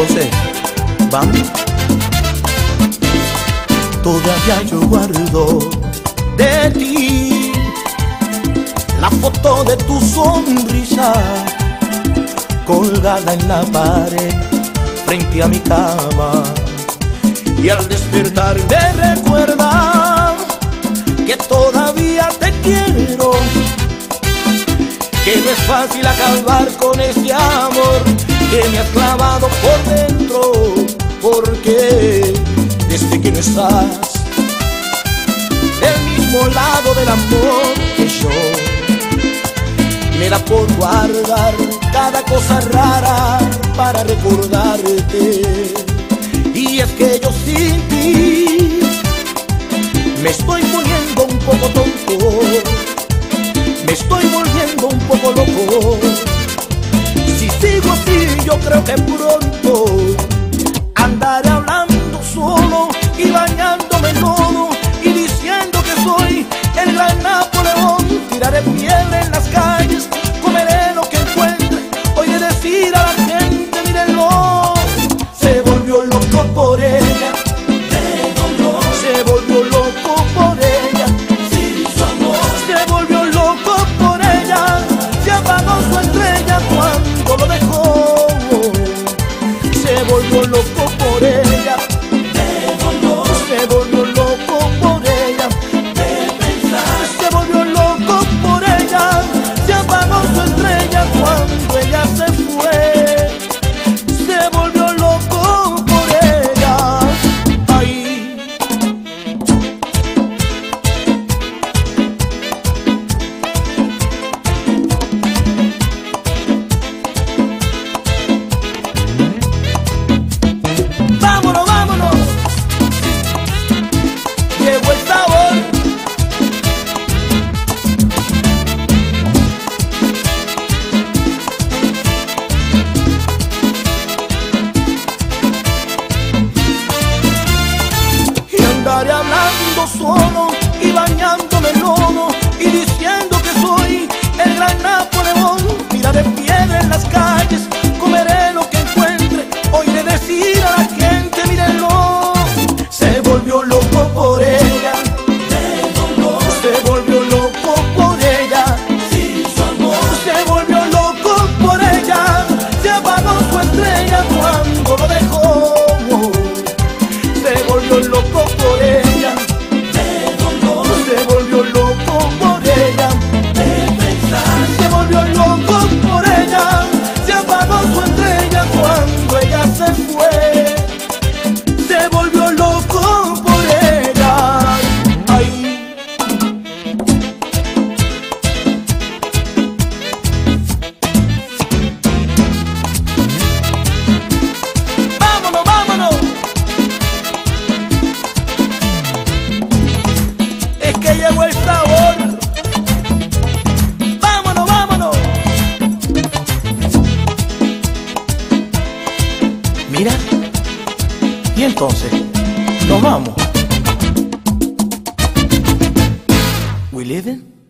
Entonces, vamos. Todavía yo guardo de ti la foto de tu sonrisa colgada en la pared frente a mi cama. Y al despertar me recuerda que todavía te quiero, que no es fácil acabar con este amor que me has clavado por dentro, porque desde que no estás del mismo lado del amor que yo, me da por guardar cada cosa rara para recordarte. Y es que yo sin ti me estoy poniendo un poco tonto, me estoy volviendo un poco loco. Si sigo así yo creo que pronto andaré hablando solo y bañándome en lodo y diciendo que soy el gran Napoleón. Tiraré piedra en las calles, comeré lo que encuentre, oiré decir a la gente, mírenlo, se volvió loco por ella, se volvió loco por ella, sin su amor, se volvió loco por ella, se apagó su estrella cuando lo dejó, se volvió loco por ella, se volvió loco por ella, se volvió loco por ella, se apagó su estrella cuando ella se fue, se volvió loco por ella. Ay. Vámonos, vámonos, llegó el sabor. Y andaré hablando solo y bañándome en lodo y diciendo que soy el gran Napoleón. Tiraré piedra en las calles, comeré lo que encuentre, oiré decir a la gente, mírenlo, se volvió loco por ella, se volvió loco por ella, sin su amor, se volvió loco por ella, se apagó su estrella cuando lo dejó, se volvió loco por ella, se volvió loco por ella, se volvió loco por ella, se apagó su estrella cuando ella se fue, se volvió loco por ella. Ay. Vámonos, vámonos. Es que llegó el sabor. Vámonos, vámonos. Mira, y entonces nos vamos. We living?